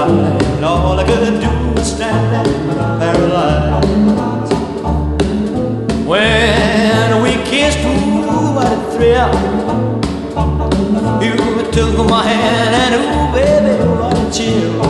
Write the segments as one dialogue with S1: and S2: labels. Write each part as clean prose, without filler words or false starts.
S1: and all I could do was stand there paralyzed. When we kissed, ooh, what a thrill. You took my hand and ooh, baby, what a chill.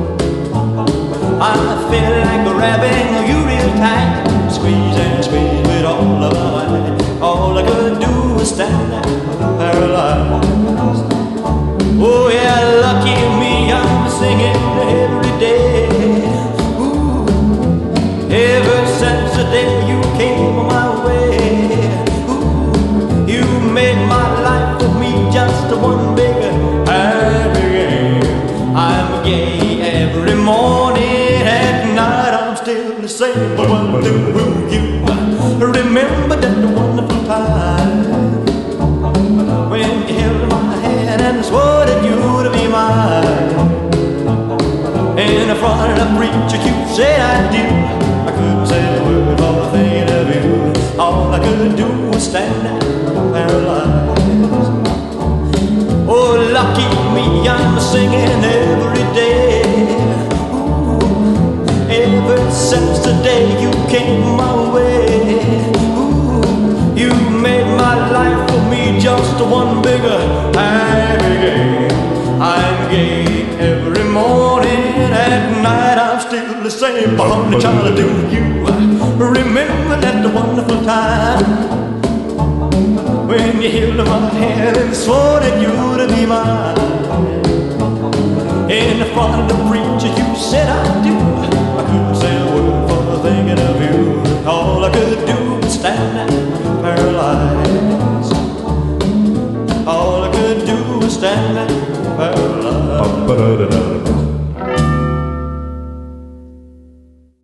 S1: I feel like grabbing you real tight, squeeze and squeeze with all of my might. All I could do was stand there paralyzed. Oh yeah, lucky me, I'm singing every day. Ooh, ever since the day you came my way. Ooh, you made my life for me just one big happy game. I'm gay every morning, at night I'm still the same. But what do you remember that wonderful time when you held my hand and swore that you'd be mine? In front of the preacher you said I do. I couldn't say a word for thinking of you. All I could do was stand there paralyzed. Oh, lucky me, I'm singing every day. Ooh, ever since the day you came my way. Ooh, you made my life for me just one bigger happy game. I'm gay every morning, at night I'm still the same. But child, do you remember that wonderful time when you held my hand and swore that you'd be mine? In front of the preacher you said I do. I couldn't say a word for thinking of you. All I could do was stand there paralyzed. All I could do was stand there paralyzed.